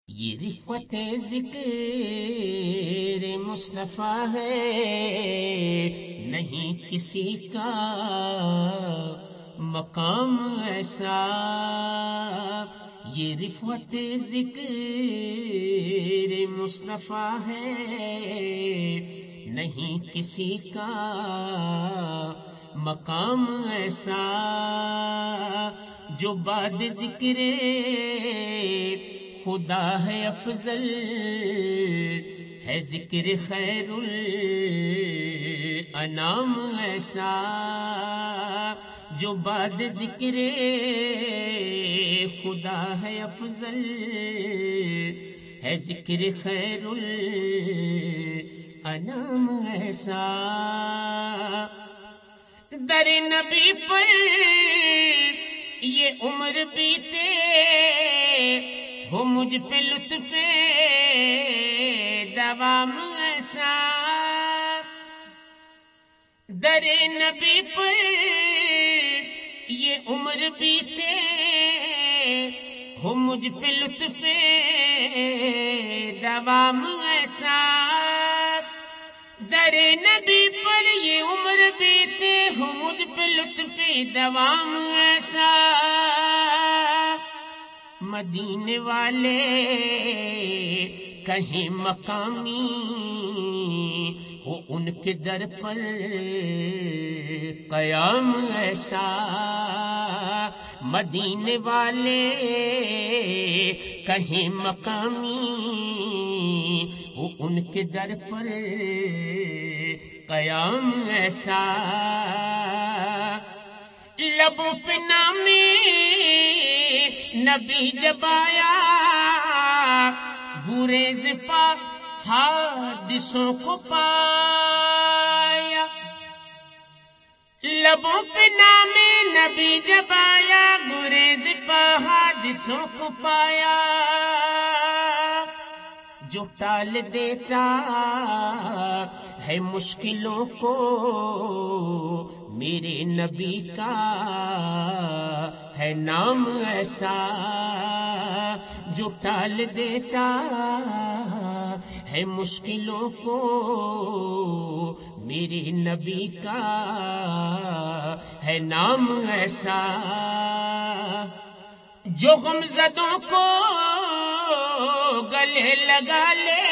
یہ رفعت ذکر مصطفیٰ ہے، نہیں کسی کا مقام ایسا۔ یہ رفعت ذکر مصطفیٰ ہے، نہیں کسی کا مقام ایسا۔ جو بعد ذکر خدا ہے افضل، ہے ذکر خیر الانام ایسا۔ جو بعد ذکر خدا ہے افضل، ہے ذکر خیر الانام ایسا۔ در نبی پر یہ عمر بیتے، ہو مجھ پہ لطف دوام ایسا۔ در نبی پر یہ عمر بیتے، ہو مجھ پہ لطف دوام ایسا۔ در نبی پر یہ عمر بیتے، ہو مجھ پہ لطف دوام ایسا۔ مدینے والے کہیں مقامی، ہو ان کے در پر قیام ایسا۔ مدینے والے کہیں مقامی، ہو ان کے در پر قیام ایسا۔ لبوں پہ نامی نبی جب آیا، گریز پا حادثوں کو پایا۔ لبوں پہ نام نبی جب آیا، گریز پا حادثوں کو پایا۔ جو ٹال دیتا ہے مشکلوں کو، میرے نبی کا ہے نام ایسا۔ جو ٹال دیتا ہے مشکلوں کو، میرے نبی کا ہے نام ایسا۔ جو غمزدوں کو گلے لگا لے،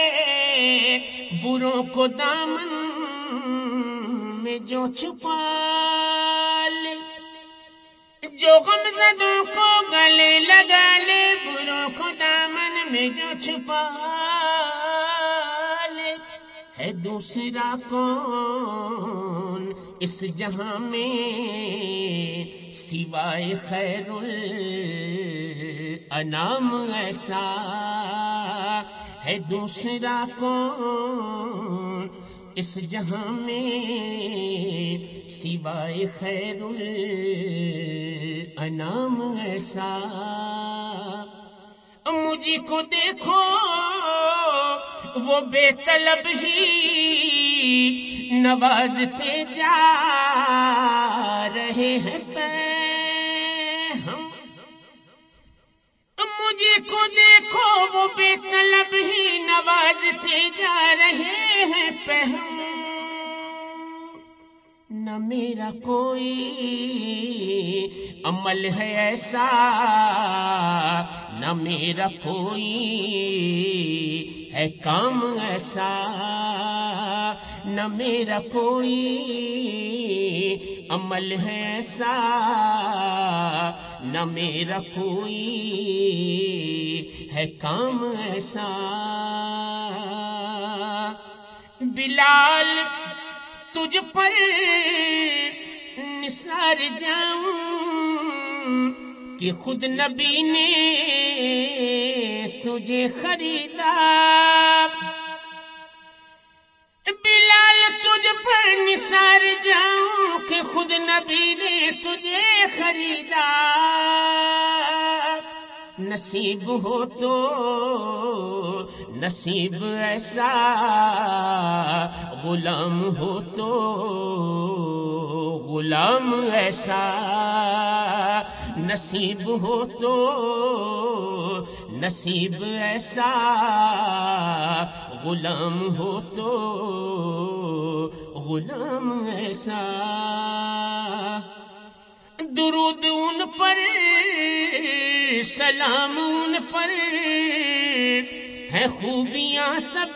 بروں کو دامن میں جو چھپا لے۔ جو غمزدوں کو گلے لگا لے، بروں کو دامن میں جو چھپا لے۔ ہے دوسرا کون اس جہاں میں سوائے خیر الانام ایسا۔ ہے دوسرا کون اس جہاں میں سوائے خیر الانام ایسا۔ مجھے کو دیکھو وہ بے طلب ہی نوازتے جا رہے ہیں ہم۔ مجھے کو دیکھو وہ بے طلب ہی نوازتے جا رہے ہیں پہم۔ نہ میرا کوئی عمل ہے ایسا، نہ میرا کوئی ہے کام ایسا۔ نہ میرا کوئی عمل ہے ایسا، نہ میرا کوئی ہے کام ایسا۔ بلال تجھ پر نثار جاؤں کہ خود نبی نے تجھے خریدا۔ بلال تجھ پر نثار جاؤں کہ خود نبی نے تجھے خریدا۔ نصیب ہو تو نصیب ایسا، غلام ہو تو غلام ایسا۔ نصیب ہو تو نصیب ایسا، غلام ہو تو غلام ایسا۔ درود ان پر، سلام ان پر، ہے خوبیاں سب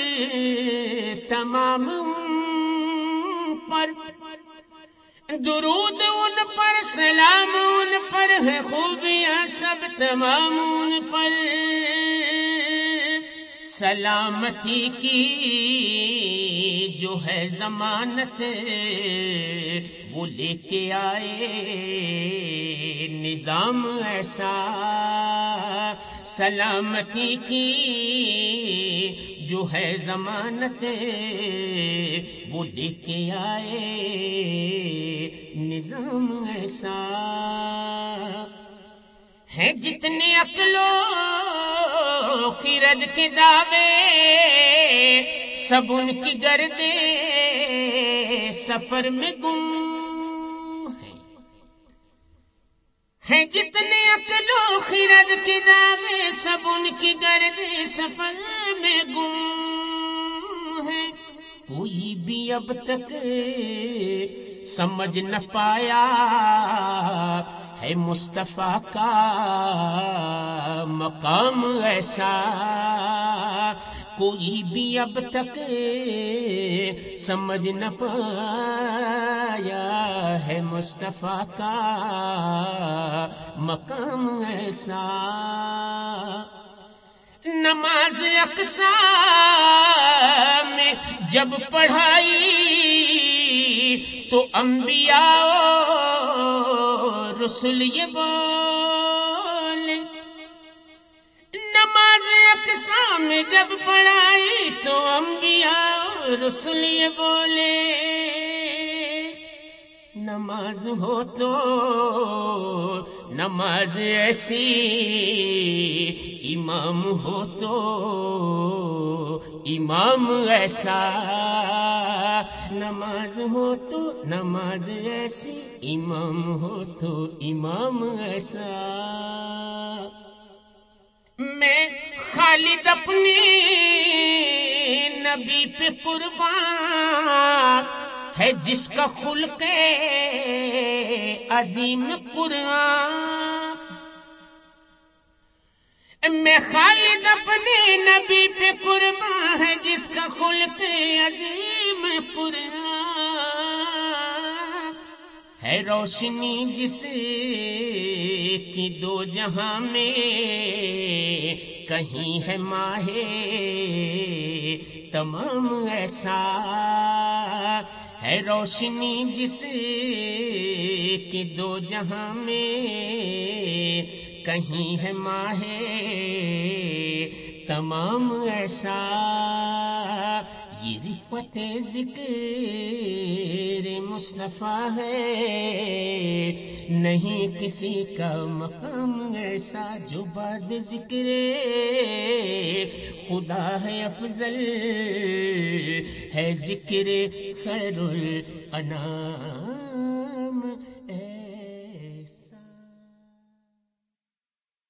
تمام ان پر۔ درود ان پر، سلام ان پر، ہے خوبیاں سب تمام ان پر۔ سلامتی کی جو ہے ضمانت، وہ لے کے آئے نظام ایسا۔ سلامتی کی جو ہے ضمانت، وہ لے کے آئے نظام ایسا۔ ہے جتنے عقل و خرد کے دعوے، سب ان کی گردے سفر میں گم ہے۔ جتنے عقل و خرد کے دعوے، سب ان کی گردے سفر میں گم ہے۔ کوئی بھی اب تک سمجھ نہ پایا ہے مصطفیٰ کا مقام ایسا۔ کوئی بھی اب تک سمجھ نہ پایا ہے مصطفیٰ کا مقام ایسا۔ نماز اقصیٰ میں جب پڑھائی تو انبیاء رسول یہ بولے۔ نماز اقصیٰ میں جب پڑھائی تو انبیاء رسول یہ بولے۔ نماز ہو تو نماز ایسی، امام ہو تو امام ایسا۔ نماز ہو تو نماز ایسی، امام ہو تو امام ایسا۔ میں خالد اپنی نبی پہ قربان، ہے جس کا خلق عظیم قرآن۔ میں خالد اپنے نبی پہ قربان، ہے جس کا خلق عظیم قرآن۔ ہے روشنی جس کی دو جہاں میں، کہیں ہے ماہ تمام ایسا۔ ہے روشنی جس کی دو جہاں میں، کہیں ہے ماہ تمام ایسا۔ یہ رفعت ذکر مصطفیٰ ہے، نہیں کسی کا مقام ایسا۔ جو بعد ذکر خدا ہے افضل، ہے ذکر خیر الانام۔